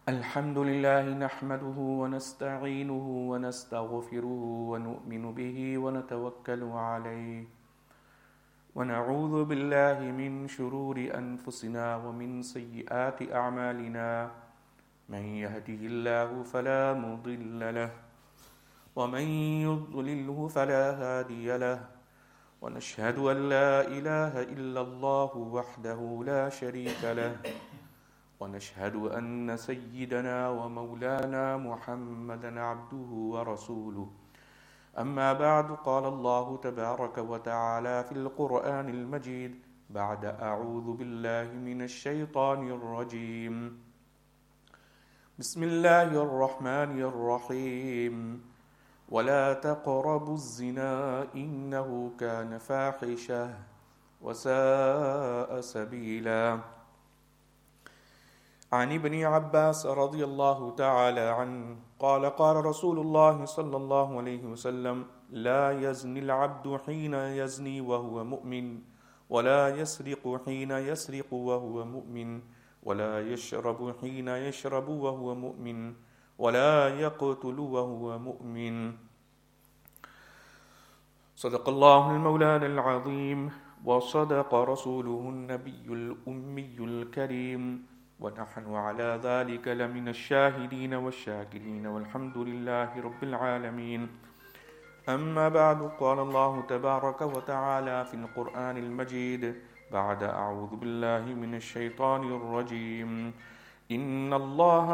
الحمد لله نحمده ونستعينه ونستغفره ونؤمن به ونتوكل عليه ونعوذ بالله من شرور أنفسنا ومن سيئات أعمالنا من يهده الله فلا مضل له ومن يضلله فلا هادي له ونشهد أن لا إله إلا الله وحده لا شريك له ونشهد أن سيدنا ومولانا محمدا عبده ورسوله أما بعد قال الله تبارك وتعالى في القرآن المجيد بعد أعوذ بالله من الشيطان الرجيم بسم الله الرحمن الرحيم ولا تقربوا الزنا إنه كان فاحشة وساء سبيلا عن ابن عباس رضي الله تعالى عنه قال قال رسول الله صلى الله عليه وسلم لا يزني العبد حين يزني وهو مؤمن ولا يسرق حين يسرق وهو مؤمن ولا يشرب حين يشرب وهو مؤمن ولا يقتل وهو مؤمن صدق الله المولانا العظيم وصدق رسوله النبي الأمي الكريم ونحن على ذلك لمن الشاهدين والشاكرين والحمد لله رب العالمين أما بعد قال الله تبارك وتعالى في القرآن المجيد بعد أعوذ بالله من الشيطان الرجيم إن الله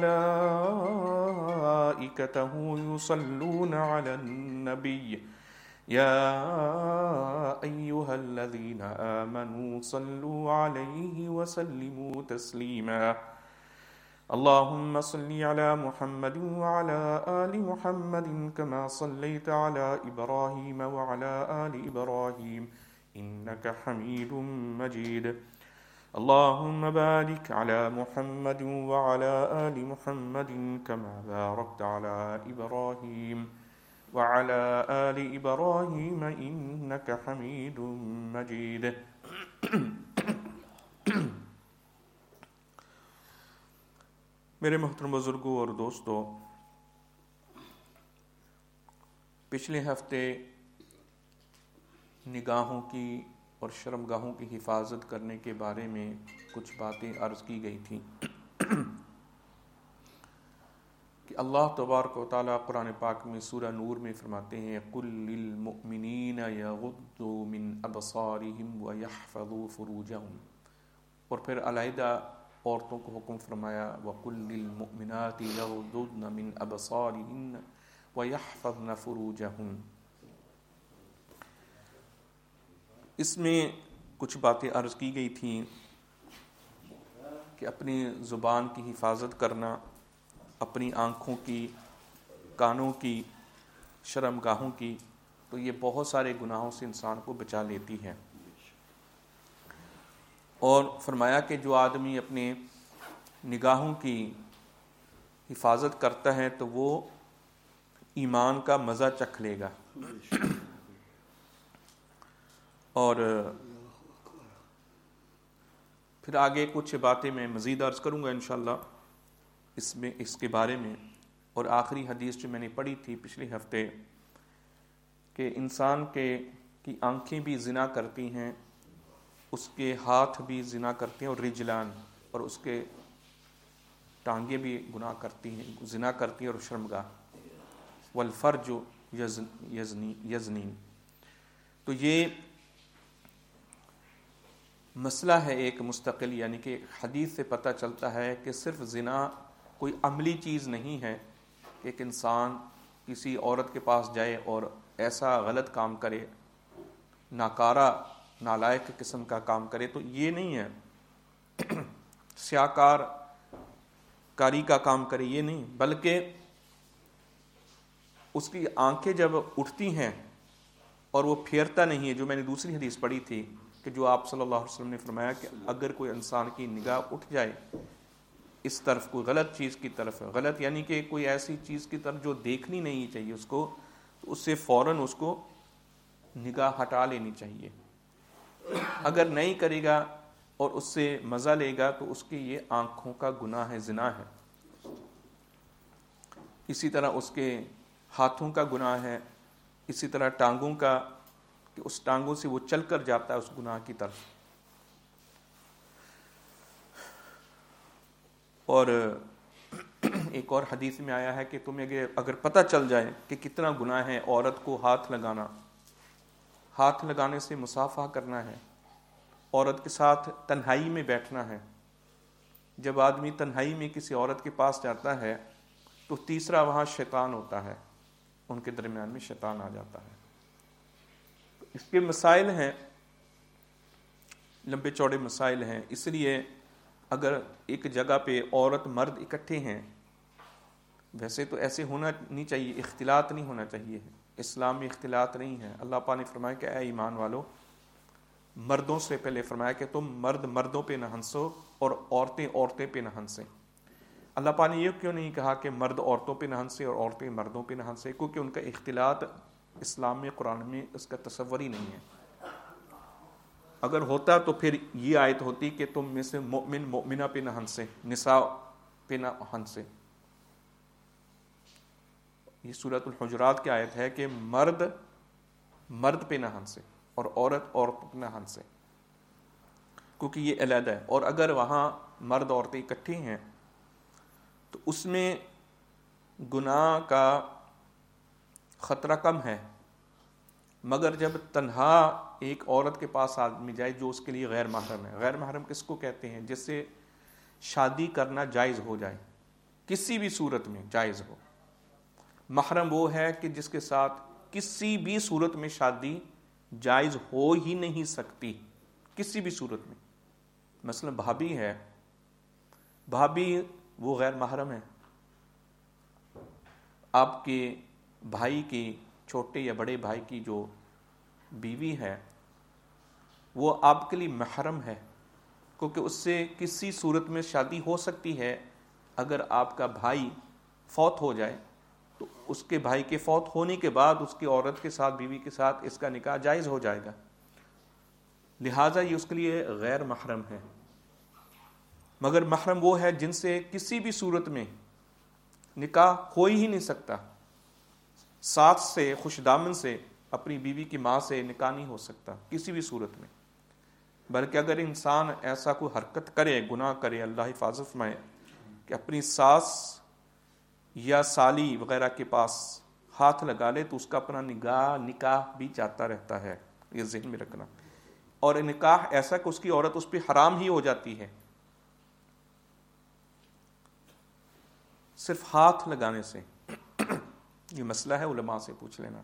وملائكته يصلون على النبي يا أيها الذين آمنوا صلوا عليه وسلموا تسليما اللهم صل على محمد وعلى آل محمد كما صليت على إبراهيم وعلى آل إبراهيم إنك حميد مجيد اللهم بارك على محمد وعلى آل محمد كما باركت على إبراهيم وعلى آل إبراهيم إنك حميد مجيد میرے محترم بزرگوں اور دوستو، پچھلے ہفتے نگاہوں کی اور شرمگاہوں کی حفاظت کرنے کے بارے میں کچھ باتیں عرض کی گئی تھیں کہ اللہ تبارک و تعالیٰ قرآن پاک میں سورہ نور میں فرماتے ہیں قُل لِّلْمُؤْمِنِينَ يَغُضُّوا مِنْ أَبْصَارِهِمْ وَيَحْفَظُوا فُرُوجَهُمْ، اور پھر علیحدہ عورتوں کو حکم فرمایا وَقُل لِّلْمُؤْمِنَاتِ يَغْضُضْنَ مِنْ أَبْصَارِهِنَّ وَيَحْفَظْنَ فُرُوجَهُنَّ۔ اس میں کچھ باتیں عرض کی گئی تھیں کہ اپنی زبان کی حفاظت کرنا، اپنی آنکھوں کی، کانوں کی، شرمگاہوں کی، تو یہ بہت سارے گناہوں سے انسان کو بچا لیتی ہے۔ اور فرمایا کہ جو آدمی اپنے نگاہوں کی حفاظت کرتا ہے تو وہ ایمان کا مزہ چکھ لے گا۔ اور پھر آگے کچھ باتیں میں مزید عرض کروں گا انشاءاللہ اس کے بارے میں۔ اور آخری حدیث جو میں نے پڑھی تھی پچھلے ہفتے کہ انسان کی آنکھیں بھی زنا کرتی ہیں، اس کے ہاتھ بھی زنا کرتے ہیں، اور رجلان، اور اس کے ٹانگیں بھی گناہ کرتی ہیں، زنا کرتی ہیں، اور شرمگاہ والفرج یزنی۔ تو یہ مسئلہ ہے ایک مستقل، یعنی کہ حدیث سے پتہ چلتا ہے کہ صرف زنا کوئی عملی چیز نہیں ہے کہ ایک انسان کسی عورت کے پاس جائے اور ایسا غلط کام کرے، ناکارہ نالائق قسم کا کام کرے، تو یہ نہیں ہے۔ سیاکار کاری کا کام کرے، یہ نہیں، بلکہ اس کی آنکھیں جب اٹھتی ہیں اور وہ پھیرتا نہیں ہے، جو میں نے دوسری حدیث پڑھی تھی کہ جو آپ صلی اللہ علیہ وسلم نے فرمایا کہ اگر کوئی انسان کی نگاہ اٹھ جائے اس طرف، کوئی غلط چیز کی طرف، غلط یعنی کہ کوئی ایسی چیز کی طرف جو دیکھنی نہیں چاہیے اس کو، تو اس سے فوراً اس کو نگاہ ہٹا لینی چاہیے۔ اگر نہیں کرے گا اور اس سے مزہ لے گا تو اس کی یہ آنکھوں کا گناہ ہے، زنا ہے۔ اسی طرح اس کے ہاتھوں کا گناہ ہے، اسی طرح ٹانگوں کا، کہ اس ٹانگوں سے وہ چل کر جاتا ہے اس گناہ کی طرف. اور ایک اور حدیث میں آیا ہے کہ تمہیں اگر پتہ چل جائے کہ کتنا گناہ ہے عورت کو ہاتھ لگانا، ہاتھ لگانے سے مصافحہ کرنا ہے، عورت کے ساتھ تنہائی میں بیٹھنا ہے. جب آدمی تنہائی میں کسی عورت کے پاس جاتا ہے تو تیسرا وہاں شیطان ہوتا ہے، ان کے درمیان میں شیطان آ جاتا ہے. اس کے مسائل ہیں، لمبے چوڑے مسائل ہیں. اس لیے اگر ایک جگہ پہ عورت مرد اکٹھے ہیں، ویسے تو ایسے ہونا نہیں چاہیے، اختلاط نہیں ہونا چاہیے. اسلام میں اختلاط نہیں ہے. اللہ پاک نے فرمایا کہ اے ایمان والو، مردوں سے پہلے فرمایا کہ تم مرد مردوں پہ نہ ہنسو اور عورتیں عورتیں پہ نہ ہنسیں. اللہ پاک نے یہ کیوں نہیں کہا کہ مرد عورتوں پہ نہ ہنسے اور عورتیں مردوں پہ نہ ہنسے؟ کیونکہ ان کا اختلاط اسلام میں، قرآن میں اس کا تصور ہی نہیں ہے. اگر ہوتا تو پھر یہ آیت ہوتی کہ تم میں سے مومن مومنہ پہ نہ ہنسے، نساء پہ نہ ہنسے. یہ سورۃ الحجرات کی آیت ہے کہ مرد مرد پہ نہ ہنسے اور عورت عورت پہ نہ ہنسے، کیونکہ یہ علیحدہ ہے. اور اگر وہاں مرد عورتیں اکٹھی ہیں تو اس میں گناہ کا خطرہ کم ہے. مگر جب تنہا ایک عورت کے پاس آدمی جائے جو اس کے لیے غیر محرم ہے، غیر محرم کس کو کہتے ہیں؟ جس سے شادی کرنا جائز ہو جائے، کسی بھی صورت میں جائز ہو. محرم وہ ہے کہ جس کے ساتھ کسی بھی صورت میں شادی جائز ہو ہی نہیں سکتی، کسی بھی صورت میں. مثلا بھابھی ہے، بھابھی وہ غیر محرم ہے. آپ کے بھائی کی، چھوٹے یا بڑے بھائی کی جو بیوی ہے وہ آپ کے لیے محرم ہے، کیونکہ اس سے کسی صورت میں شادی ہو سکتی ہے. اگر آپ کا بھائی فوت ہو جائے تو اس کے بھائی کے فوت ہونے کے بعد اس کی عورت کے ساتھ، بیوی کے ساتھ اس کا نکاح جائز ہو جائے گا. لہٰذا یہ اس کے لیے غیر محرم ہے. مگر محرم وہ ہے جن سے کسی بھی صورت میں نکاح ہو ہی نہیں سکتا. ساتھ سے، خوش دامن سے، اپنی بیوی کی ماں سے نکاح نہیں ہو سکتا کسی بھی صورت میں. بلکہ اگر انسان ایسا کوئی حرکت کرے، گناہ کرے، اللہ حفاظت فرمائے، کہ اپنی ساس یا سالی وغیرہ کے پاس ہاتھ لگا لے تو اس کا اپنا نکاح بھی جاتا رہتا ہے. یہ ذہن میں رکھنا. اور نکاح ایسا کہ اس کی عورت اس پہ حرام ہی ہو جاتی ہے صرف ہاتھ لگانے سے. یہ مسئلہ ہے، علماء سے پوچھ لینا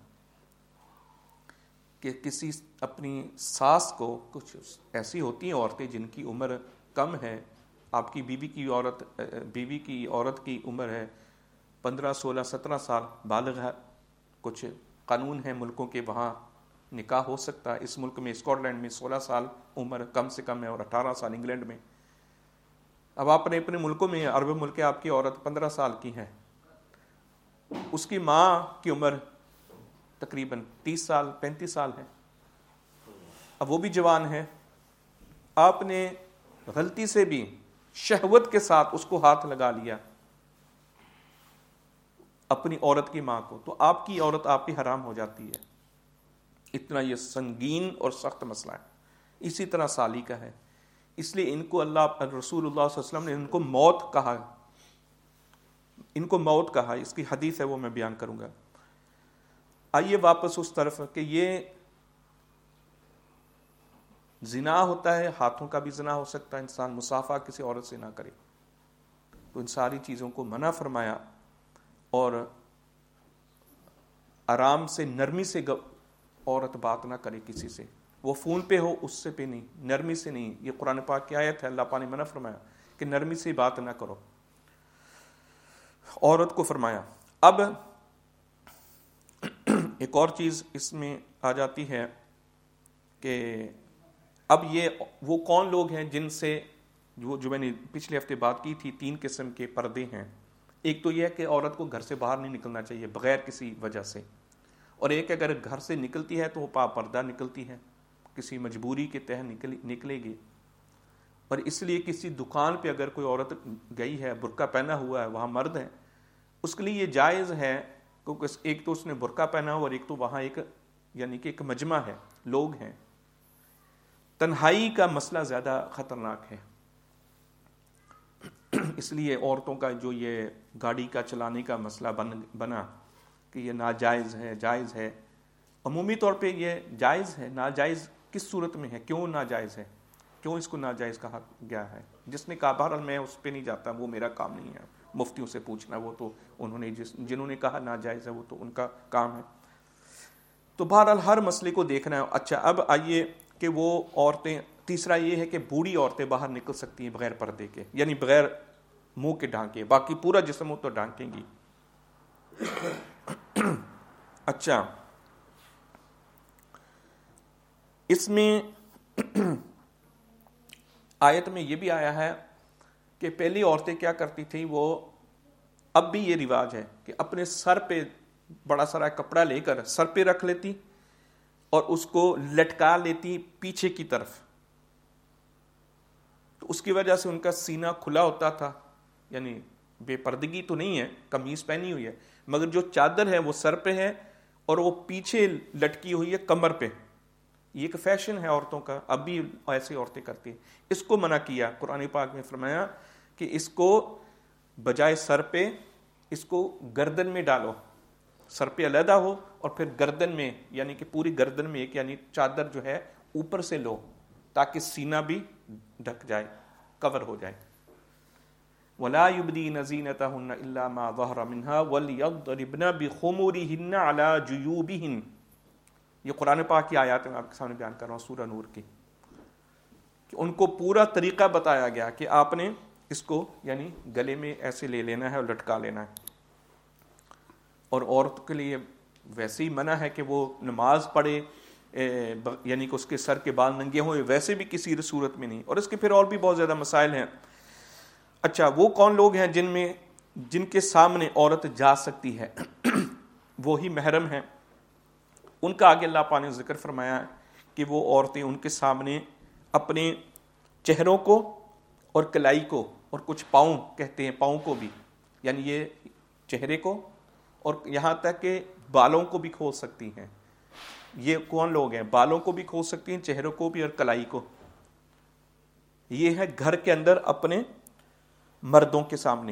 کہ کسی اپنی ساس کو، کچھ ایسی ہوتی ہیں عورتیں جن کی عمر کم ہے، آپ کی بیوی کی عورت کی عمر ہے 15 16 17 سال، بالغ ہے. کچھ قانون ہیں ملکوں کے وہاں نکاح ہو سکتا ہے. اس ملک میں، اسکاٹ لینڈ میں 16 سال عمر کم سے کم ہے، اور 18 سال انگلینڈ میں. اب آپ اپنے ملکوں میں، عرب ملک آپ کی عورت 15 سال کی ہے، اس کی ماں کی عمر تقریباً 30 سال 35 سال ہے. اب وہ بھی جوان ہے، آپ نے غلطی سے بھی شہوت کے ساتھ اس کو ہاتھ لگا لیا، اپنی عورت کی ماں کو، تو آپ کی عورت آپ پہ حرام ہو جاتی ہے. اتنا یہ سنگین اور سخت مسئلہ ہے. اسی طرح سالی کا ہے. اس لیے ان کو اللہ، رسول اللہ صلی اللہ علیہ وسلم نے ان کو موت کہا، ان کو موت کہا. اس کی حدیث ہے، وہ میں بیان کروں گا. آئیے واپس اس طرف کہ یہ زنا ہوتا ہے، ہاتھوں کا بھی زنا ہو سکتا ہے، انسان مصافحہ کسی عورت سے نہ کرے. تو ان ساری چیزوں کو منع فرمایا. اور آرام سے، نرمی سے عورت بات نہ کرے کسی سے. وہ فون پہ ہو اس سے پہ نہیں، نرمی سے نہیں. یہ قرآن پاک کی آیت ہے، اللہ پاک نے منع فرمایا کہ نرمی سے بات نہ کرو عورت کو فرمایا. اب ایک اور چیز اس میں آ جاتی ہے کہ اب یہ وہ کون لوگ ہیں جن سے، جو میں نے پچھلے ہفتے بات کی تھی، 3 قسم کے پردے ہیں. ایک تو یہ ہے کہ عورت کو گھر سے باہر نہیں نکلنا چاہیے بغیر کسی وجہ سے. اور ایک اگر گھر سے نکلتی ہے تو وہ پردہ نکلتی ہے، کسی مجبوری کے تحت نکلے گی. اور اس لیے کسی دکان پہ اگر کوئی عورت گئی ہے، برقع پہنا ہوا ہے، وہاں مرد ہیں، اس کے لیے یہ جائز ہے، کیونکہ ایک تو اس نے برقع پہنا اور ایک تو وہاں ایک یعنی کہ ایک مجمع ہے، لوگ ہیں. تنہائی کا مسئلہ زیادہ خطرناک ہے، اس لیے عورتوں کا جو یہ گاڑی کا چلانے کا مسئلہ بنا کہ یہ ناجائز ہے، جائز ہے. عمومی طور پہ یہ جائز ہے. ناجائز کس صورت میں ہے؟ کیوں ناجائز ہے؟ کیوں اس کو ناجائز کہا گیا ہے؟ جس نے کہا، بہرحال میں اس پہ نہیں جاتا، وہ میرا کام نہیں ہے مفتیوں سے پوچھنا، وہ تو انہوں نے جنہوں نے کہا ناجائز ہے وہ تو ان کا کام ہے. تو بہرحال ہر مسئلے کو دیکھنا ہے. اچھا اب آئیے کہ وہ عورتیں، تیسرا یہ ہے کہ بوڑھی عورتیں باہر نکل سکتی ہیں بغیر پردے کے، یعنی بغیر منہ کے ڈھانکے، باقی پورا جسم ہو تو ڈھانکیں گی. اچھا اس میں آیت میں یہ بھی آیا ہے کہ پہلی عورتیں کیا کرتی تھیں، وہ اب بھی یہ رواج ہے کہ اپنے سر پہ بڑا سارا کپڑا لے کر سر پہ رکھ لیتی اور اس کو لٹکا لیتی پیچھے کی طرف. تو اس کی وجہ سے ان کا سینہ کھلا ہوتا تھا، یعنی بے پردگی تو نہیں ہے، قمیص پہنی ہوئی ہے مگر جو چادر ہے وہ سر پہ ہے اور وہ پیچھے لٹکی ہوئی ہے کمر پہ. یہ ایک فیشن ہے عورتوں کا، اب بھی ایسی عورتیں کرتی ہیں. اس کو منع کیا، قرآن پاک میں فرمایا کہ اس کو بجائے سر پہ اس کو گردن میں ڈالو، سر پہ علیحدہ ہو اور پھر گردن میں، یعنی کہ پوری گردن میں ایک یعنی چادر جو ہے اوپر سے لو تاکہ سینہ بھی ڈھک جائے، کور ہو جائے. وَلَا يُبْدِينَ زِينَتَهُنَّ إِلَّا مَا ظَهَرَ مِنْهَا وَلْيَضْرِبْنَ بِخُمُرِهِنَّ عَلَى جُيُوبِهِنَّ. یہ قرآن پاک کی آیات میں آپ کے سامنے بیان کر رہا ہوں، سورہ نور کی، کہ ان کو پورا طریقہ بتایا گیا کہ آپ نے اس کو یعنی گلے میں ایسے لے لینا ہے اور لٹکا لینا ہے. اور عورت کے لیے ویسے ہی منع ہے کہ وہ نماز پڑھے یعنی کہ اس کے سر کے بال ننگے ہوئے، ویسے بھی کسی صورت میں نہیں. اور اس کے پھر اور بھی بہت زیادہ مسائل ہیں. اچھا وہ کون لوگ ہیں جن کے سامنے عورت جا سکتی ہے؟ وہی محرم ہیں. ان کا آگے اللہ پاک نے ذکر فرمایا کہ وہ عورتیں ان کے سامنے اپنے چہروں کو اور کلائی کو اور کچھ پاؤں کہتے ہیں، پاؤں کو بھی، یعنی یہ چہرے کو اور یہاں تک کہ بالوں کو بھی کھول سکتی ہیں. یہ کون لوگ ہیں؟ بالوں کو بھی کھول سکتی ہیں، چہروں کو بھی اور کلائی کو. یہ ہے گھر کے اندر اپنے مردوں کے سامنے.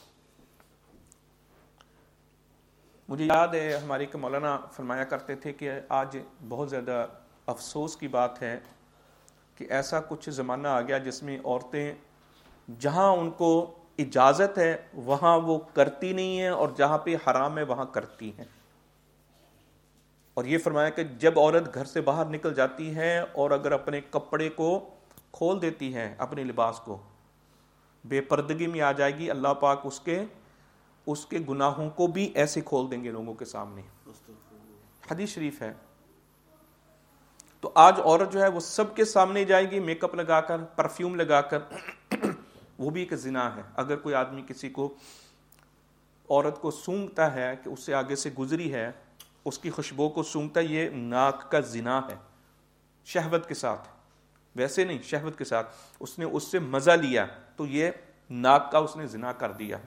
مجھے یاد ہے ہمارے ایک مولانا فرمایا کرتے تھے کہ آج بہت زیادہ افسوس کی بات ہے کہ ایسا کچھ زمانہ آ گیا جس میں عورتیں جہاں ان کو اجازت ہے وہاں وہ کرتی نہیں ہیں اور جہاں پہ حرام ہے وہاں کرتی ہیں. اور یہ فرمایا کہ جب عورت گھر سے باہر نکل جاتی ہے اور اگر اپنے کپڑے کو کھول دیتی ہے، اپنے لباس کو، بے پردگی میں آ جائے گی، اللہ پاک اس کے گناہوں کو بھی ایسے کھول دیں گے لوگوں کے سامنے. حدیث شریف ہے. تو آج عورت جو ہے وہ سب کے سامنے جائے گی میک اپ لگا کر، پرفیوم لگا کر. وہ بھی ایک زنا ہے. اگر کوئی آدمی کسی کو عورت کو سونگتا ہے کہ اس سے آگے سے گزری ہے، اس کی خوشبو کو سونگتا ہے، یہ ناک کا زنا ہے، شہوت کے ساتھ، ویسے نہیں، شہوت کے ساتھ. اس نے اس سے مزہ لیا تو یہ ناک کا اس نے زنا کر دیا.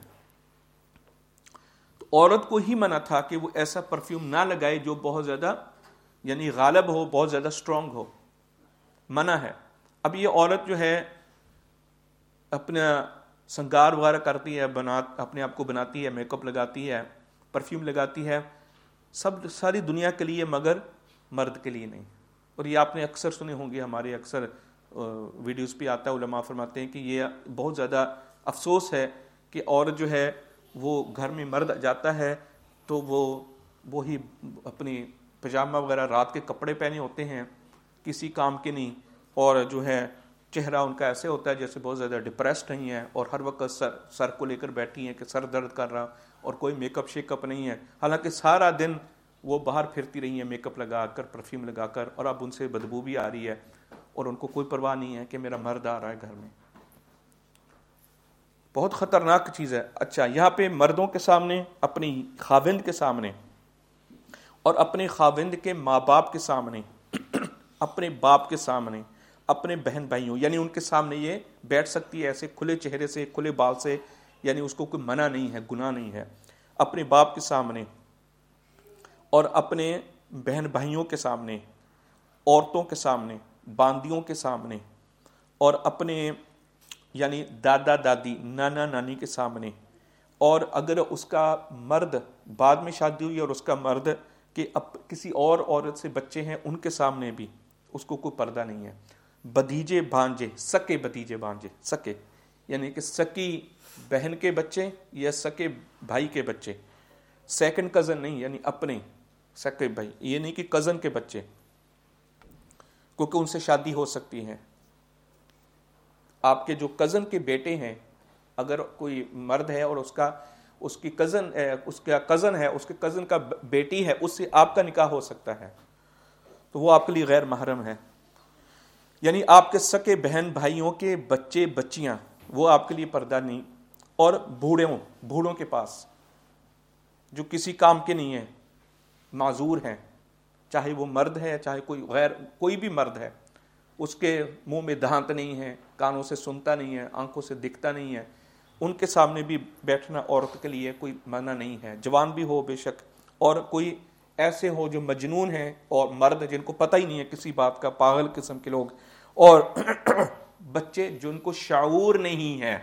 تو عورت کو ہی منع تھا کہ وہ ایسا پرفیوم نہ لگائے جو بہت زیادہ یعنی غالب ہو، بہت زیادہ اسٹرانگ ہو. منع ہے. اب یہ عورت جو ہے اپنا سنگار وغیرہ کرتی ہے، اپنے آپ کو بناتی ہے، میک اپ لگاتی ہے، پرفیوم لگاتی ہے، ساری دنیا کے لیے مگر مرد کے لیے نہیں. اور یہ آپ نے اکثر سنے ہوں گے، ہمارے اکثر ویڈیوز پہ آتا ہے، علماء فرماتے ہیں کہ یہ بہت زیادہ افسوس ہے کہ عورت جو ہے وہ گھر میں مرد جاتا ہے تو وہی اپنی پجامہ وغیرہ رات کے کپڑے پہنے ہوتے ہیں، کسی کام کے نہیں، اور جو ہے چہرہ ان کا ایسے ہوتا ہے جیسے بہت زیادہ ڈپریسڈ نہیں ہے، اور ہر وقت سر کو لے کر بیٹھی ہیں کہ سر درد کر رہا، اور کوئی میک اپ شیک اپ نہیں ہے. حالانکہ سارا دن وہ باہر پھرتی رہی ہیں میک اپ لگا کر، پرفیوم لگا کر، اور اب ان سے بدبو بھی آ رہی ہے اور ان کو کوئی پرواہ نہیں ہے کہ میرا مرد آ رہا ہے گھر میں. بہت خطرناک چیز ہے. اچھا یہاں پہ مردوں کے سامنے، اپنی خاوند کے سامنے اور اپنے خاوند کے ماں باپ کے سامنے، اپنے باپ کے سامنے، اپنے بہن بھائیوں، یعنی ان کے سامنے یہ بیٹھ سکتی ہے ایسے کھلے چہرے سے، کھلے بال سے، یعنی اس کو کوئی منع نہیں ہے، گناہ نہیں ہے. اپنے باپ کے سامنے اور اپنے بہن بھائیوں کے سامنے، عورتوں کے سامنے، باندیوں کے سامنے، اور اپنے یعنی دادا دادی نانا نانی کے سامنے، اور اگر اس کا مرد بعد میں شادی ہوئی اور اس کا مرد کہ کسی اور عورت سے بچے ہیں ان کے سامنے بھی اس کو کوئی پردہ نہیں ہے. بھتیجے بھانجے، سکے بھتیجے بھانجے، سکے یعنی کہ سکی بہن کے بچے یا سکے بھائی کے بچے، سیکنڈ کزن نہیں یعنی اپنے سکے بھائی، یہ نہیں کہ کزن کے بچے، کیونکہ ان سے شادی ہو سکتی ہے. آپ کے جو کزن کے بیٹے ہیں، اگر کوئی مرد ہے اور اس کا کزن ہے، اس کے کزن کا بیٹی ہے، اس سے آپ کا نکاح ہو سکتا ہے، تو وہ آپ کے لیے غیر محرم ہے. یعنی آپ کے سکے بہن بھائیوں کے بچے بچیاں وہ آپ کے لیے پردہ نہیں. اور بوڑھوں کے پاس جو کسی کام کے نہیں ہیں، معذور ہیں، چاہے وہ مرد ہے چاہے کوئی بھی مرد ہے، اس کے منہ میں دانت نہیں ہے، کانوں سے سنتا نہیں ہے، آنکھوں سے دکھتا نہیں ہے، ان کے سامنے بھی بیٹھنا عورت کے لیے کوئی منع نہیں ہے، جوان بھی ہو بے شک، اور کوئی ایسے ہو جو مجنون ہیں اور مرد جن کو پتہ ہی نہیں ہے کسی بات کا، پاگل قسم کے لوگ، اور بچے جن کو شعور نہیں ہے.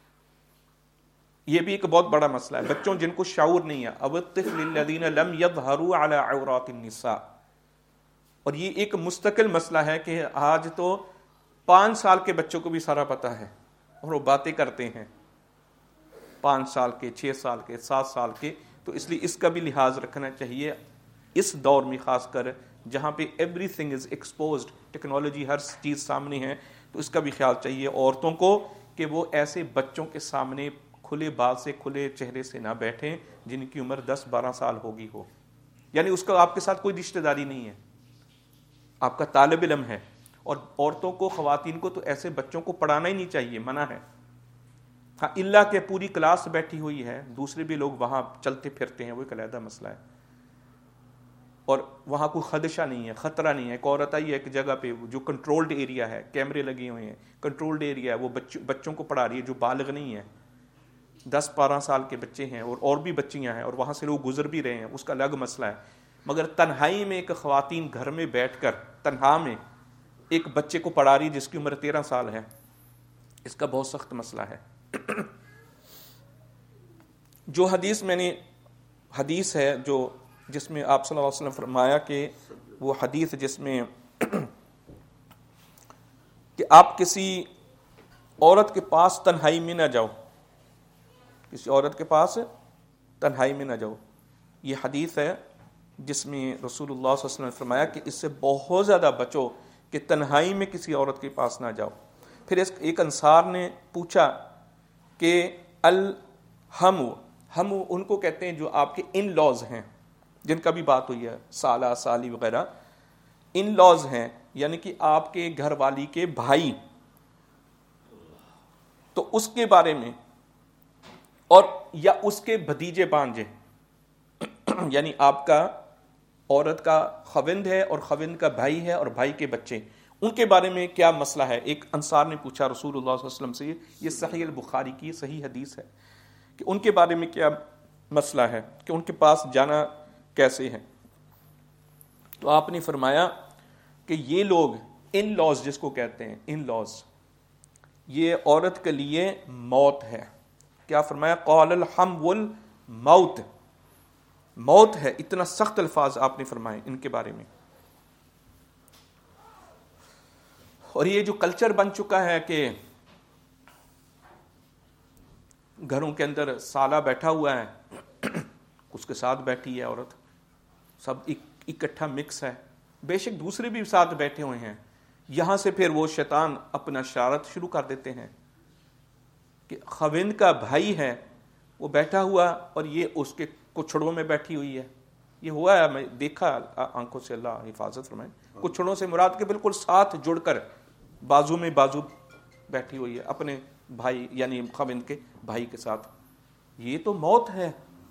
یہ بھی ایک بہت بڑا مسئلہ ہے، بچوں جن کو شعور نہیں ہے. اب الطفل الذین لم یظہروا علی عورات النساء، اور یہ ایک مستقل مسئلہ ہے کہ آج تو 5 سال کے بچوں کو بھی سارا پتہ ہے اور وہ باتیں کرتے ہیں، 5 سال کے، 6 سال کے، 7 سال کے. تو اس لیے اس کا بھی لحاظ رکھنا چاہیے اس دور میں، خاص کر جہاں پہ everything is exposed, technology ہر چیز سامنے ہے. تو اس کا بھی خیال چاہیے عورتوں کو کہ وہ ایسے بچوں کے سامنے کھلے بال سے، کھلے چہرے سے نہ بیٹھیں جن کی عمر 10-12 سال ہوگی ہو، یعنی اس کا آپ کے ساتھ کوئی رشتہ داری نہیں ہے، آپ کا طالب علم ہے. اور عورتوں کو، خواتین کو تو ایسے بچوں کو پڑھانا ہی نہیں چاہیے، منع ہے. ہاں اللہ کے پوری کلاس بیٹھی ہوئی ہے، دوسرے بھی لوگ وہاں چلتے پھرتے ہیں، وہ ایک علیحدہ مسئلہ ہے، اور وہاں کوئی خدشہ نہیں ہے، خطرہ نہیں ہے. ایک عورت آئی ہے ایک جگہ پہ جو کنٹرولڈ ایریا ہے، کیمرے لگے ہوئے ہیں، کنٹرولڈ ایریا ہے، وہ بچوں کو پڑھا رہی ہے جو بالغ نہیں ہے، 10-12 سال کے بچے ہیں اور بھی بچیاں ہیں، اور وہاں سے لوگ گزر بھی رہے ہیں، اس کا الگ مسئلہ ہے. مگر تنہائی میں ایک خواتین گھر میں بیٹھ کر تنہا میں ایک بچے کو پڑھا رہی جس کی عمر 13 سال ہے، اس کا بہت سخت مسئلہ ہے. جو حدیث ہے جو جس میں آپ صلی اللہ علیہ وسلم فرمایا کہ وہ حدیث جس میں کہ آپ کسی عورت کے پاس تنہائی میں نہ جاؤ، کسی عورت کے پاس تنہائی میں نہ جاؤ، یہ حدیث ہے جس میں رسول اللہ صلی اللہ علیہ وسلم نے فرمایا کہ اس سے بہت زیادہ بچو کہ تنہائی میں کسی عورت کے پاس نہ جاؤ. پھر ایک انصار نے پوچھا کہ ہم ان کو کہتے ہیں جو آپ کے ان لاز ہیں، جن کا بھی بات ہوئی ہے، سالہ سالی وغیرہ، ان لاز ہیں یعنی کہ آپ کے گھر والی کے بھائی، تو اس کے بارے میں، اور یا اس کے بھتیجے بھانجے، یعنی آپ کا عورت کا خوند ہے اور خوند کا بھائی ہے اور بھائی کے بچے، ان کے بارے میں کیا مسئلہ ہے. ایک انصار نے پوچھا رسول اللہ صلی اللہ علیہ وسلم سے، یہ صحیح البخاری کی صحیح حدیث ہے، کہ ان کے بارے میں کیا مسئلہ ہے، کہ ان کے پاس جانا کیسے ہے. تو آپ نے فرمایا کہ یہ لوگ ان لاز جس کو کہتے ہیں ان لاز، یہ عورت کے لیے موت ہے. کیا فرمایا؟ قال الحم والموت، موت ہے. اتنا سخت الفاظ آپ نے فرمائے ان کے بارے میں. اور یہ جو کلچر بن چکا ہے کہ گھروں کے اندر سالہ بیٹھا ہوا ہے، اس کے ساتھ بیٹھی ہے عورت، سب اکٹھا مکس ہے، بے شک دوسرے بھی ساتھ بیٹھے ہوئے ہیں. یہاں سے پھر وہ شیطان اپنا شرارت شروع کر دیتے ہیں کہ خوند کا بھائی ہے وہ بیٹھا ہوا اور یہ اس کے کچھڑوں میں بیٹھی ہوئی ہے. یہ ہوا ہے، میں دیکھا آنکھوں سے، اللہ حفاظت فرمائے. کچھڑوں سے مراد کے بالکل ساتھ جڑ کر بازو میں بازو بیٹھی ہوئی ہے اپنے بھائی یعنی خوند کے بھائی کے ساتھ. یہ تو موت ہے.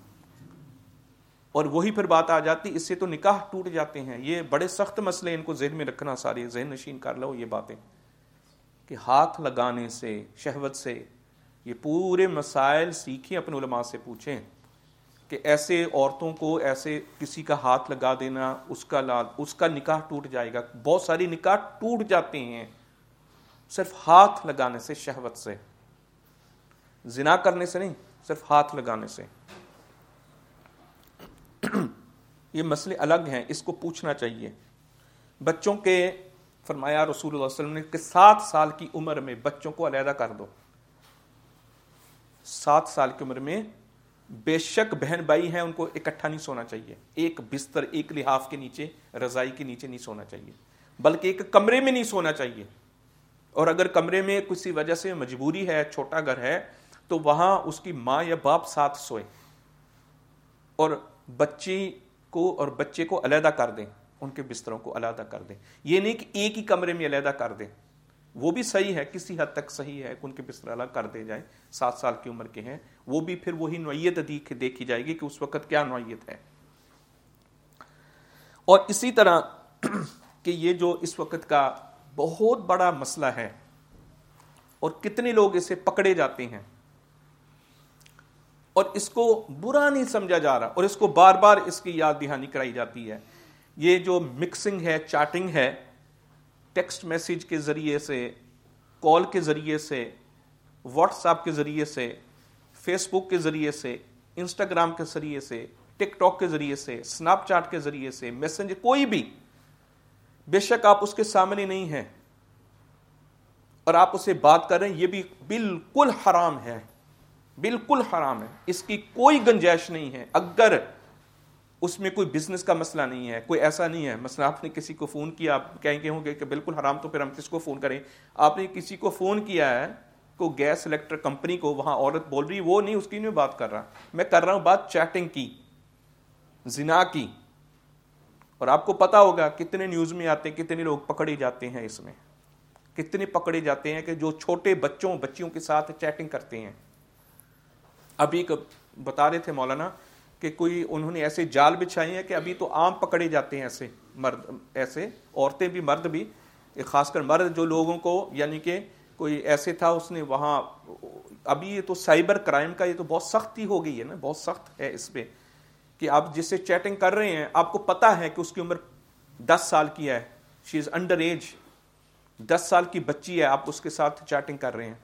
اور وہی پھر بات آ جاتی، اس سے تو نکاح ٹوٹ جاتے ہیں. یہ بڑے سخت مسئلے، ان کو ذہن میں رکھنا، ساری ذہن نشین کر لو یہ باتیں، کہ ہاتھ لگانے سے، شہوت سے، یہ پورے مسائل سیکھیں، اپنے علماء سے پوچھیں. کہ ایسے عورتوں کو ایسے کسی کا ہاتھ لگا دینا، اس کا نکاح ٹوٹ جائے گا. بہت ساری نکاح ٹوٹ جاتے ہیں صرف ہاتھ لگانے سے، شہوت سے، زنا کرنے سے نہیں، صرف ہاتھ لگانے سے. یہ مسئلے الگ ہیں، اس کو پوچھنا چاہیے. بچوں کے فرمایا رسول اللہ صلی اللہ علیہ وسلم نے کہ 7 سال کی عمر میں بچوں کو علیحدہ کر دو. 7 سال کی عمر میں بے شک بہن بھائی ہیں، ان کو اکٹھا نہیں سونا چاہیے. ایک بستر، ایک لحاف کے نیچے، رضائی کے نیچے نہیں سونا چاہیے، بلکہ ایک کمرے میں نہیں سونا چاہیے. اور اگر کمرے میں کسی وجہ سے مجبوری ہے، چھوٹا گھر ہے، تو وہاں اس کی ماں یا باپ ساتھ سوئے اور بچی کو اور بچے کو علیحدہ کر دیں، ان کے بستروں کو علیحدہ کر دیں. یہ نہیں کہ ایک ہی کمرے میں علیحدہ کر دیں، وہ بھی صحیح ہے، کسی حد تک صحیح ہے کہ ان کے بستر الگ کر دے جائیں. 7 سال کی عمر کے ہیں وہ بھی، پھر وہی نوعیت دیکھی جائے گی کہ اس وقت کیا نوعیت ہے. اور اسی طرح کہ یہ جو اس وقت کا بہت بڑا مسئلہ ہے اور کتنے لوگ اسے پکڑے جاتے ہیں اور اس کو برا نہیں سمجھا جا رہا اور اس کو بار بار اس کی یاد دہانی کرائی جاتی ہے. یہ جو مکسنگ ہے، چیٹنگ ہے، ٹیکسٹ میسیج کے ذریعے سے، کال کے ذریعے سے، واٹس ایپ کے ذریعے سے، فیس بک کے ذریعے سے، انسٹاگرام کے ذریعے سے، ٹک ٹاک کے ذریعے سے، سنیپ چیٹ کے ذریعے سے، میسنجر، کوئی بھی، بے شک آپ اس کے سامنے نہیں ہیں اور آپ اسے بات کر رہے ہیں، یہ بھی بالکل حرام ہے، بالکل حرام ہے. اس کی کوئی گنجائش نہیں ہے اگر اس میں کوئی بزنس کا مسئلہ نہیں ہے، کوئی ایسا نہیں ہے. مثلا آپ نے کسی کو فون کیا، آپ کہیں گے ہوں گے کہ بالکل حرام، تو پھر ہم کس کو فون کریں. آپ نے کسی کو فون کیا ہے، کو گیس الیکٹرک کمپنی کو، وہاں عورت بول رہی، وہ نہیں، اس کی نہیں بات کر رہا، میں کر رہا ہوں بات چیٹنگ کی، زنا کی. اور آپ کو پتا ہوگا کتنے نیوز میں آتے ہیں، کتنے لوگ پکڑے جاتے ہیں اس میں، کتنے پکڑے جاتے ہیں کہ جو چھوٹے بچیوں کے ساتھ چیٹنگ کرتے ہیں. ابھی بتا رہے تھے مولانا کہ کوئی انہوں نے ایسے جال بچھائے ہیں کہ ابھی تو عام پکڑے جاتے ہیں ایسے مرد، ایسے عورتیں بھی، مرد بھی، خاص کر مرد جو لوگوں کو، یعنی کہ کوئی ایسے تھا، اس نے وہاں، ابھی یہ تو سائبر کرائم کا یہ تو بہت سختی ہو گئی ہے نا، بہت سخت ہے اس پہ، کہ آپ جس سے چیٹنگ کر رہے ہیں آپ کو پتا ہے کہ اس کی عمر 10 سال کی ہے، شی از انڈر ایج، 10 سال کی بچی ہے، آپ اس کے ساتھ چیٹنگ کر رہے ہیں،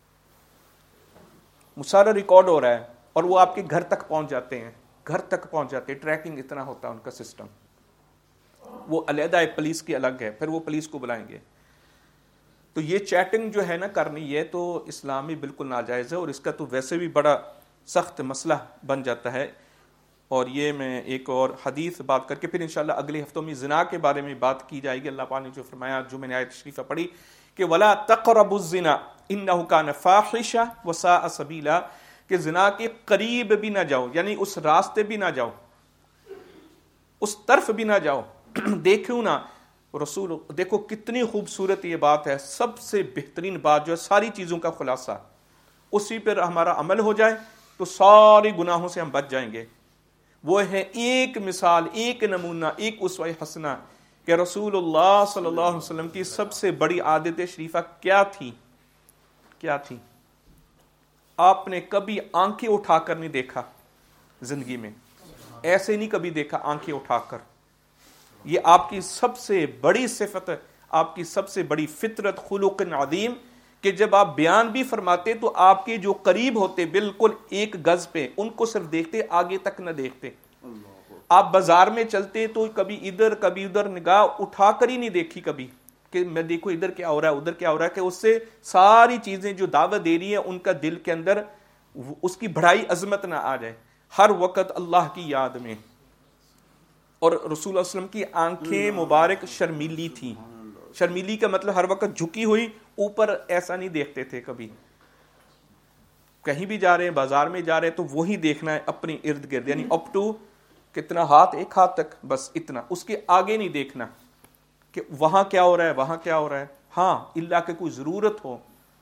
سارا ریکارڈ ہو رہا ہے اور وہ آپ کے گھر تک پہنچ جاتے ہیں، گھر تک پہنچ جاتے ہیں. ٹریکنگ اتنا ہوتا ہے ان کا سسٹم. وہ علیحدہ ہے، پولیس کی الگ ہے، پھر وہ پولیس کو بلائیں گے. تو یہ چیٹنگ جو ہے نا کرنی، یہ تو اسلامی بالکل ناجائز ہے اور اس کا تو ویسے بھی بڑا سخت مسئلہ بن جاتا ہے. اور یہ میں ایک اور حدیث بات کر کے پھر انشاءاللہ اگلے ہفتوں میں زنا کے بارے میں بات کی جائے گی. اللہ پاک نے جو فرمایا، جو میں نے آیت شریفہ پڑھی کہ وَلَا تَقْرَبُوا الزِّنَا إِنَّهُ كَانَ فَاحِشَةً وَسَاءَ سَبِيلًا، کہ زنا کے قریب بھی نہ جاؤ، یعنی اس راستے بھی نہ جاؤ، اس طرف بھی نہ جاؤ. دیکھو نا رسول، دیکھو کتنی خوبصورت یہ بات ہے. سب سے بہترین بات جو ہے، ساری چیزوں کا خلاصہ، اسی پر ہمارا عمل ہو جائے تو سارے گناہوں سے ہم بچ جائیں گے. وہ ہے ایک مثال، ایک نمونہ، ایک اسوہ حسنہ کہ رسول اللہ صلی اللہ علیہ وسلم کی سب سے بڑی عادت شریفہ کیا تھی؟ کیا تھی؟ آپ نے کبھی آنکھیں اٹھا کر نہیں دیکھا زندگی میں، ایسے نہیں کبھی دیکھا آنکھیں اٹھا کر. یہ آپ کی سب سے بڑی صفت، آپ کی سب سے بڑی فطرت، خلق عظیم، کہ جب آپ بیان بھی فرماتے تو آپ کے جو قریب ہوتے بالکل 1 گز پہ، ان کو صرف دیکھتے، آگے تک نہ دیکھتے. آپ بازار میں چلتے تو کبھی ادھر کبھی ادھر نگاہ اٹھا کر ہی نہیں دیکھی کبھی کہ میں دیکھو ادھر کیا ہو رہا ہے، ادھر کیا ہو رہا ہے، کہ اس سے ساری چیزیں جو دعوت دے رہی ہیں ان کا دل کے اندر اس کی بڑائی عظمت نہ آ جائے، ہر وقت اللہ کی یاد میں. اور رسول اللہ صلی اللہ علیہ وسلم کی آنکھیں مبارک شرمیلی تھی. شرمیلی کا مطلب ہر وقت جھکی ہوئی، اوپر ایسا نہیں دیکھتے تھے کبھی. کہیں بھی جا رہے ہیں، بازار میں جا رہے ہیں تو وہی دیکھنا ہے اپنے ارد گرد، یعنی اپ ٹو کتنا ہاتھ، 1 ہاتھ تک، بس اتنا، اس کے آگے نہیں دیکھنا کہ وہاں کیا ہو رہا ہے، وہاں کیا ہو رہا ہے. ہاں اللہ کہ کوئی ضرورت ہو،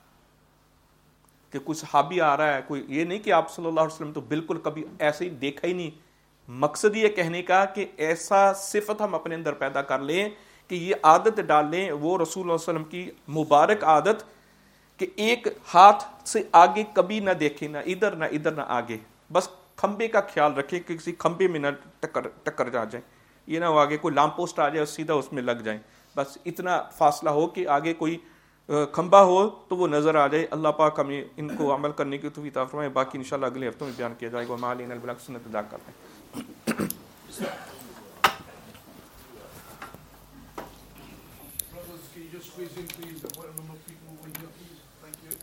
کہ کوئی صحابی آ رہا ہے، کوئی، یہ نہیں کہ آپ صلی اللہ علیہ وسلم تو بالکل کبھی ایسے ہی دیکھا ہی نہیں. مقصد یہ کہنے کا کہ ایسا صفت ہم اپنے اندر پیدا کر لیں کہ یہ عادت ڈال لیں، وہ رسول اللہ علیہ وسلم کی مبارک عادت کہ 1 ہاتھ سے آگے کبھی نہ دیکھیں، نہ ادھر نہ ادھر نہ آگے، بس खंबे का ख्याल रखें कि किसी खंबे में ना टक्कर जा जाए, ये ना हो आगे कोई लैंप पोस्ट आ जाए सीधा उसमें लग जाए, बस इतना फासला हो कि आगे कोई खंबा हो तो वो नज़र आ जाए। अल्लाह पाक हमें इनको अमल करने की तौफीक अता फरमाए। बाकी इंशाल्लाह अगले हफ्तों में बयान किया जाएगा। मालिन अलबलग सुन्नत अदा करते हैं। Can you just squeeze in, please, what number of people were here, please? Thank you.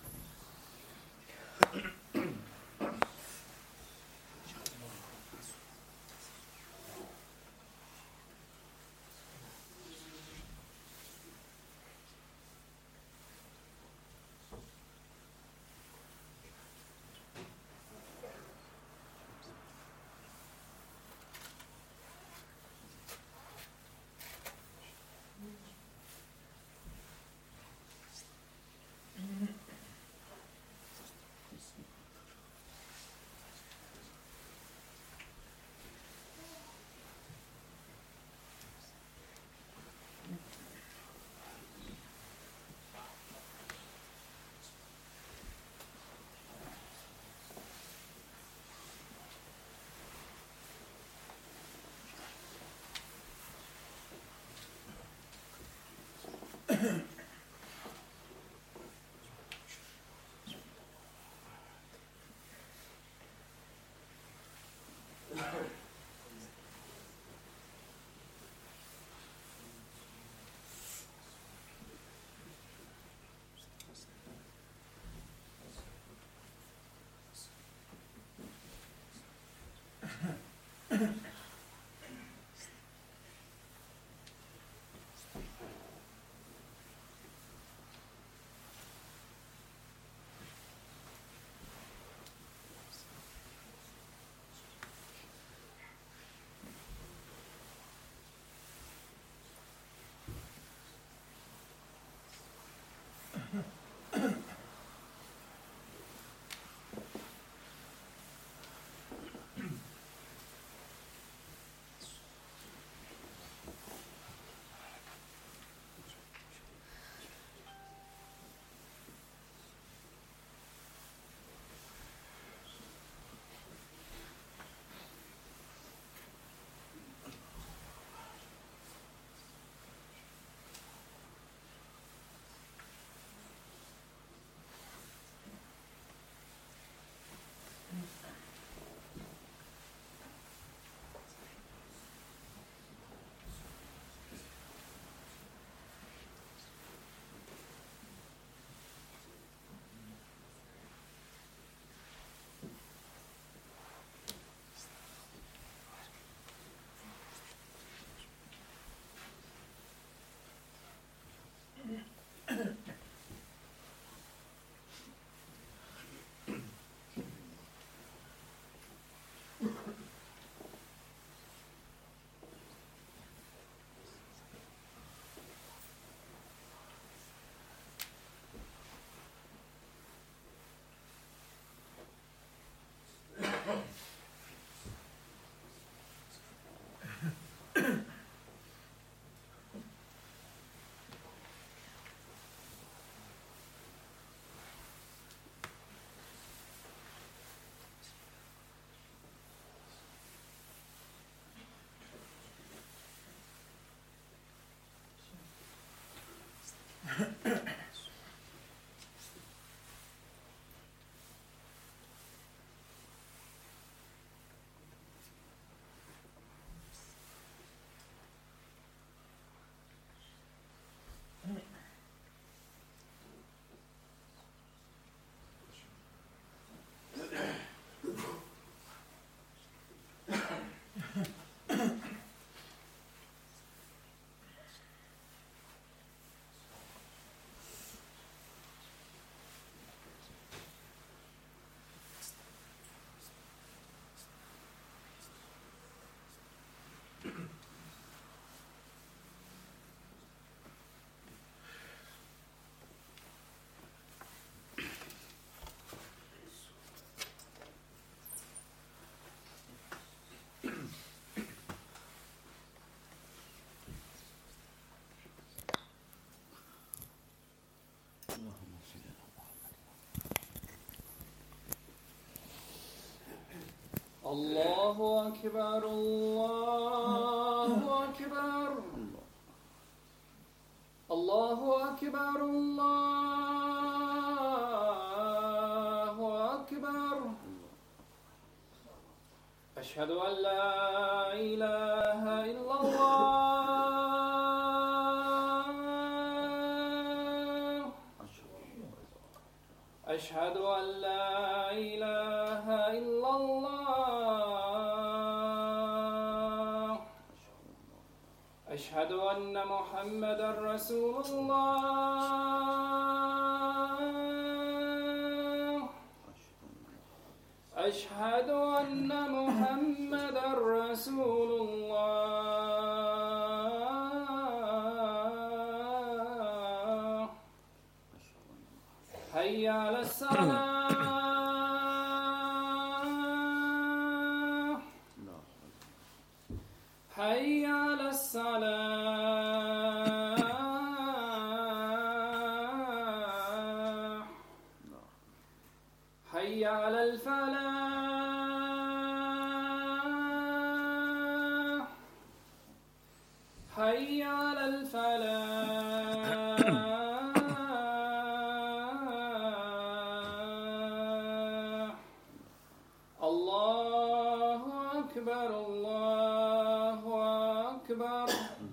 الله أكبر الله أكبر الله أكبر الله أكبر أشهد أن لا إله إلا الله أشهد أن لا إله إلا الله أشهد أن محمدا رسول الله أشهد أن محمدا رسول الله حي على الصلاة حي على الصلاة حي على الفلاح حي على الفلاح الله أكبر الله أكبر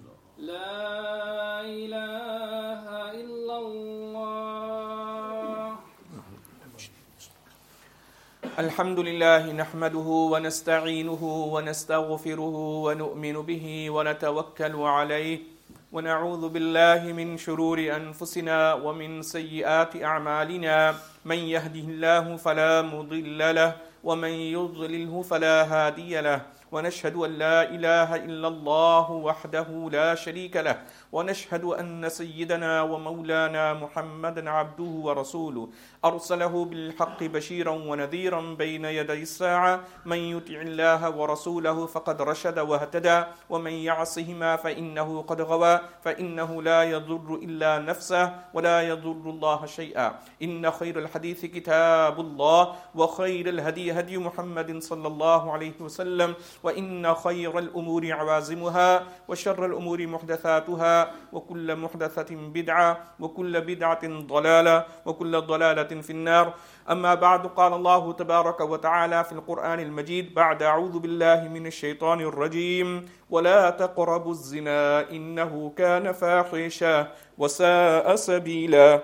لا إله إلا الله. الحمد لله نحمده ونستعينه ونستغفره ونؤمن به ونتوكل عليه ونعوذ بالله من شرور أنفسنا ومن سيئات أعمالنا من يهده الله فلا مضل له ومن يضلله فلا هادي له ونشهد أن لا إله إلا الله وحده لا شريك له ونشهد أن سيدنا ومولانا محمدا عبده ورسوله أرسله بالحق بشيرا ونذيرا بين يدي الساعة من يطع الله ورسوله فقد رشد واهتدى ومن يعصهما فإنه قد غوى فإنه لا يضر إلا نفسه ولا يضر الله شيئا إن خير الحديث كتاب الله وخير الهدي هدي محمد صلى الله عليه وسلم وإن خير الأمور عوازمها وشر الأمور محدثاتها وكل محدثة بدعة وكل بدعة ضلالة وكل ضلالة في النار. أما بعد، قال الله تبارك وتعالى في القرآن المجيد بعد أعوذ بالله من الشيطان الرجيم ولا تقربوا الزنا إنه كان فاحشة وساء سبيلا.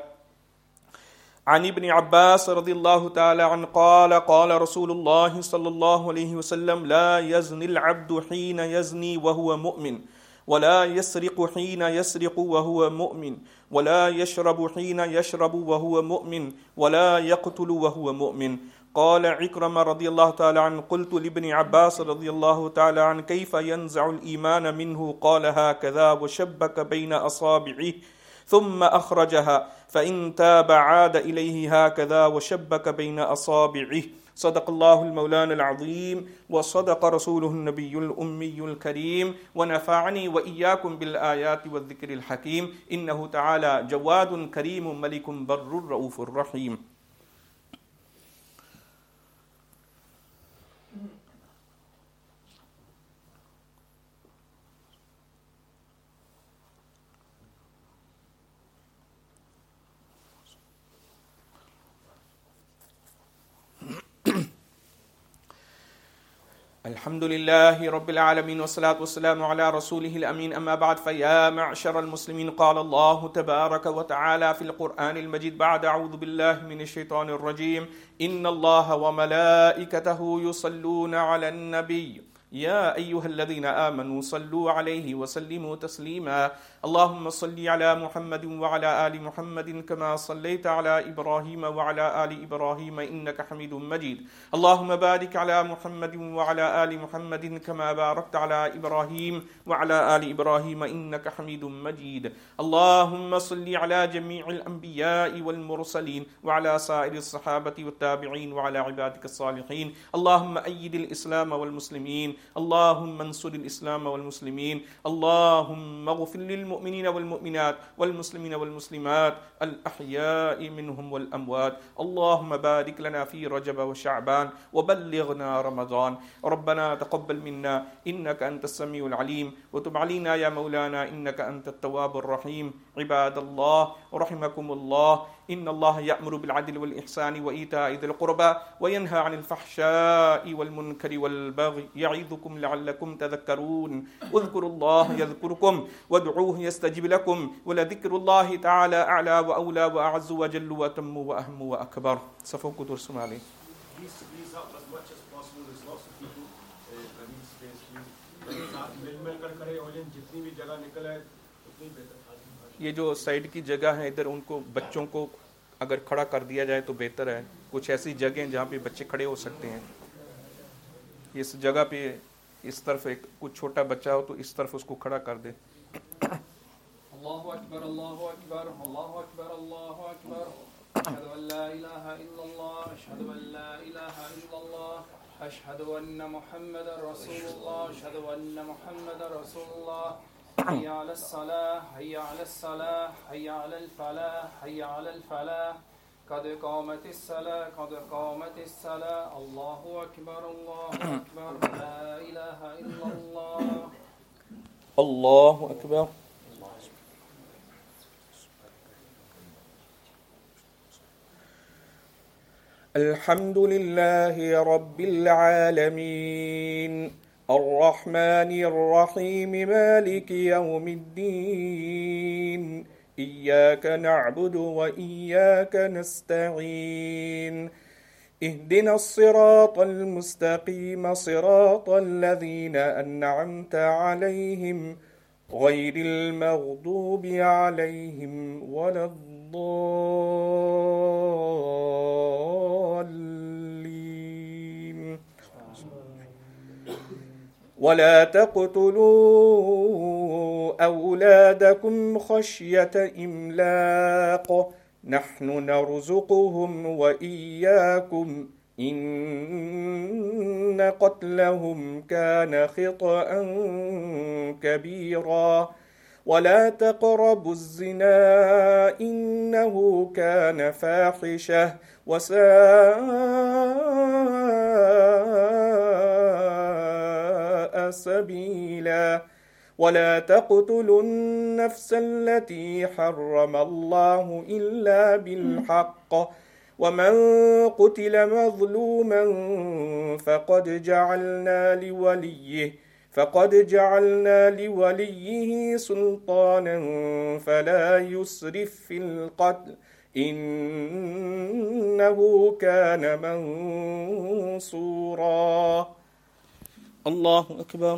عن ابن عباس رضي الله تعالى عنه قال رسول الله صلى الله عليه وسلم لا يزني العبد حين يزني وهو مؤمن ولا يسرق حين يسرق وهو مؤمن ولا يشرب حين يشرب وهو مؤمن ولا يقتل وهو مؤمن. قال عكرمة رضي الله تعالى عنه قلت لابن عباس رضي الله تعالى عنه كيف ينزع الإيمان منه؟ قال هكذا وشبك بين أصابعه ثم أخرجها فإن تاب عاد إليه هكذا وشبك بين أصابعه. صدق الله المولانا العظيم وصدق رسوله النبي الأمي الكريم ونفعني وإياكم بالآيات والذكر الحكيم إنه تعالى جواد كريم ملك بر رؤوف رحيم. الحمد لله رب العالمين والصلاة والسلام على رسوله الأمين. أما بعد، فيا معشر المسلمين، قال الله تبارك وتعالى في القرآن المجيد بعد أعوذ بالله من الشيطان الرجيم إن الله وملائكته يصلون على النبي يا أيها الذين آمنوا صلوا عليه وسلموا تسليما. اللهم صل على محمد وعلى آل محمد كما صليت على إبراهيم وعلى آل إبراهيم إنك حميد مجيد. اللهم بارك على محمد وعلى آل محمد كما باركت على إبراهيم وعلى آل إبراهيم إنك حميد مجيد. اللهم صل على جميع الأنبياء والمرسلين وعلى سائر الصحابة والتابعين وعلى عبادك الصالحين. اللهم أيد الإسلام والمسلمين اللهم انصر الإسلام والمسلمين اللهم اغفر للمؤمنين والمؤمنات والمسلمين والمسلمات الأحياء منهم والأموات اللهم بارك لنا في رجب وشعبان وبلغنا رمضان ربنا تقبل منا إنك أنت السميع العليم وتب علينا يا مولانا إنك أنت التواب الرحيم عباد الله رحمكم الله إن الله يأمر بالعدل والإحسان وإيتاء ذي القربى وينهى عن الفحشاء والمنكر والبغي يعظكم لعلكم تذكرون اذكروا الله يذكركم وادعوه يستجب لكم ولذكر الله تعالى أعلى وأولى وأعز وجل وأتم وأهم وأكبر صفوك ترسم عليه. Please help as much as possible. There's lots of people that need space. Please मिलकर करें और जितनी भी जगह निकल आए उतनी बेहतर. ये जो साइड की जगह है इधर उनको बच्चों को अगर खड़ा कर दिया जाए तो बेहतर है. कुछ ऐसी जगह जहाँ पे बच्चे खड़े हो सकते हैं. इस जगह पे इस तरफ एक कुछ छोटा बच्चा हो तो इस तरफ उसको खड़ा कर दे. अल्लाहु अकबर अल्लाहु अकबर अल्लाहु अकबर अल्लाहु अकबर अशहदु अन ला इलाहा इल्लल्लाह अशहदु अन ला इलाहा इल्लल्लाह अशहदु अन्न मुहम्मदर रसूलुल्लाह अशहदु अन्न मुहम्मदर रसूलुल्लाह حي على الصلاة حي على الصلاة حي على الفلاح حي على الفلاح قد قامت الصلاة قد قامت الصلاة الله أكبر الله أكبر لا إله إلا الله الله أكبر. الحمد لله رب العالمين الرحمن الرحيم مالك يوم الدين إياك نعبد وإياك نستعين اهدنا الصراط المستقيم صراط الذين أنعمت عليهم غير المغضوب عليهم ولا الضالين. ولا تقتلوا أولادكم خشية إملاق نحن نرزقهم وإياكم إن قتلهم كان خطأ كبيرا. ولا تقربوا الزنا إنه كان فاحشة وساء سبيلا. ولا تقتلوا النفس التي حرم الله إلا بالحق ومن قتل مظلوما فقد جعلنا لوليه سلطانا فلا يسرف في القتل إنه كان منصورا. الله أكبر.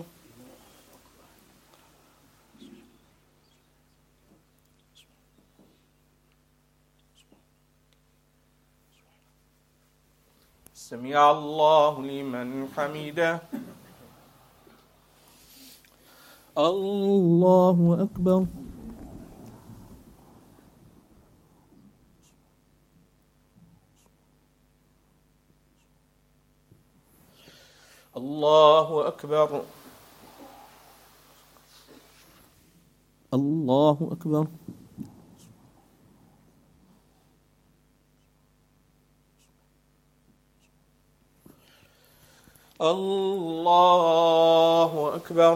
سمع الله لمن حمده. الله أكبر. الله أكبر. الله أكبر. الله أكبر.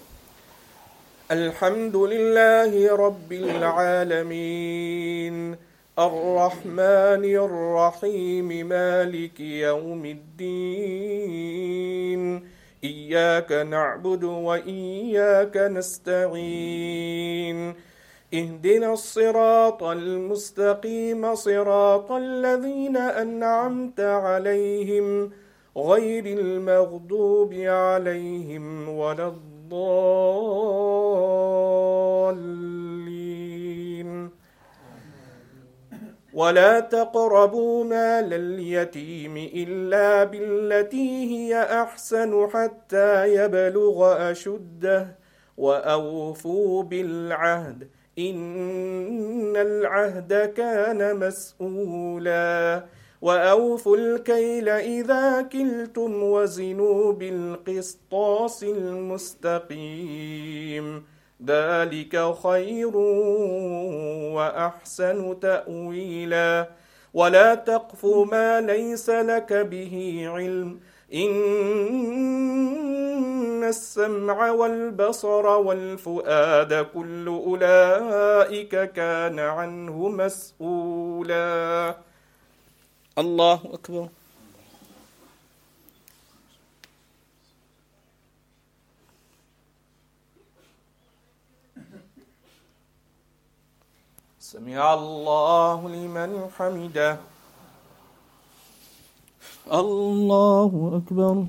الحمد لله رب العالمين الرحمن الرحيم مالك يوم الدين إياك نعبد وإياك نستعين اهدنا الصراط المستقيم صراط الذين أنعمت عليهم غير المغضوب عليهم ولا الضالين. ولا تقربوا مال اليتيم إلا بالتي هي أحسن حتى يبلغ أشده وأوفوا بالعهد إن العهد كان مسؤولا. وأوفوا الكيل إذا كلتم وزنوا بالقسطاس المستقيم ذلك خير وأحسن تأويلا ولا تقف ما ليس لك به علم إن السمع والبصر والفؤاد كل أولئك كان عنه مسؤولا. الله أكبر. سمع الله لمن حمده. الله أكبر.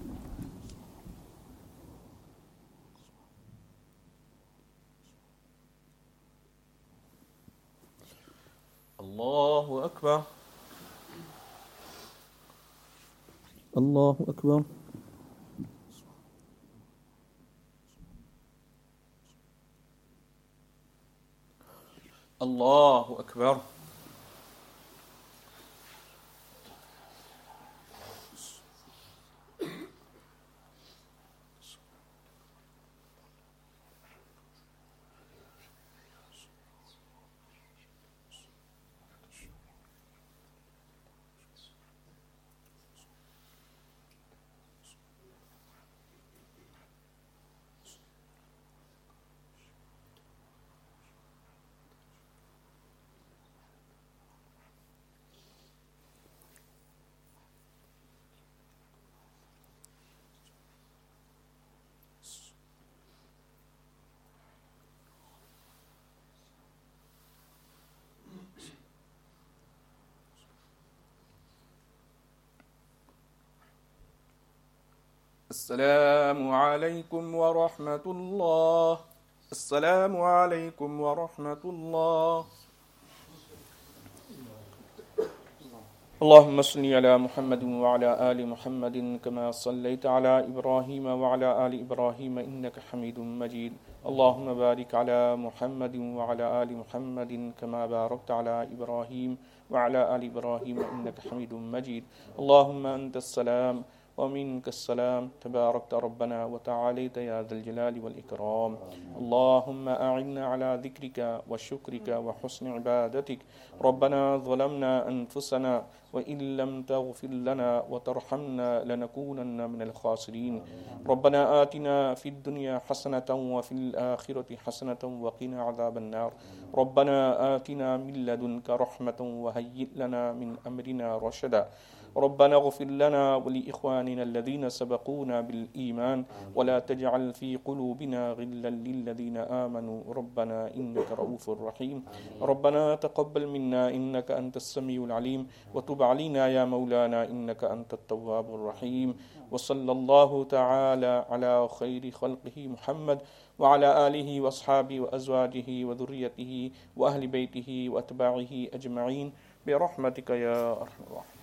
الله أكبر. الله أكبر. الله أكبر. السلام عليكم ورحمة الله. السلام عليكم ورحمة الله. اللهم صل على محمد وعلى آل محمد كما صليت على إبراهيم وعلى آل إبراهيم إنك حميد مجيد. اللهم بارك على محمد وعلى آل محمد كما باركت على إبراهيم وعلى آل إبراهيم إنك حميد مجيد. اللهم أنت السلام ومنك السلام تباركت ربنا وتعاليت يا ذا الجلال والإكرام. اللهم أعنا على ذكرك وشكرك وحسن عبادتك. ربنا ظلمنا أنفسنا وإن لم تغفر لنا وترحمنا لنكونن من الخاسرين. ربنا آتنا في الدنيا حسنة وفي الآخرة حسنة وقنا عذاب النار. ربنا آتنا من لدنك رحمة وهيئ لنا من أمرنا رشدا. ربنا اغفر لنا ولإخواننا الذين سبقونا بالإيمان ولا تجعل في قلوبنا غلا للذين آمنوا ربنا إنك رؤوف رحيم. ربنا تقبل منا إنك أنت السميع العليم وتب علينا يا مولانا إنك أنت التواب الرحيم. وصلى الله تعالى على خير خلقه محمد وعلى آله وأصحابه وأزواجه وذريته وأهل بيته وأتباعه أجمعين برحمتك يا أرحم الراحمين.